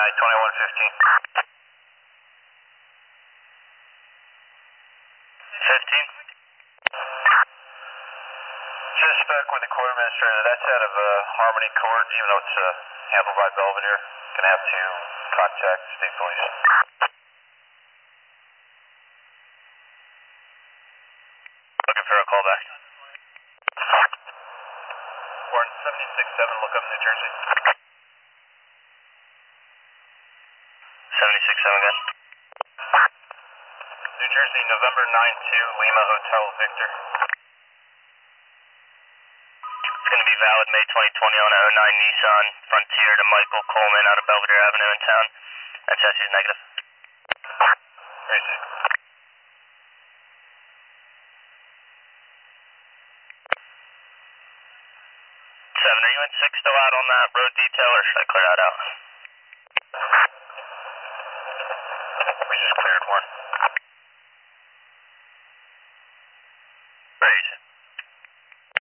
2115. 15. Just spoke with the court administrator. That's out of Harmony Court, even though it's handled by Belvedere. Gonna have to contact state police. Looking for a callback. Warren 76-7, look up New Jersey. 76-7 again. New Jersey, November 9-2, Lima Hotel Victor. It's going to be valid May 2020 on a 09 Nissan Frontier to Michael Coleman out of Belvedere Avenue in town. That chassis is negative. Great. 7, are you in 6 still out on that road detail, or should I clear that out? We just cleared one.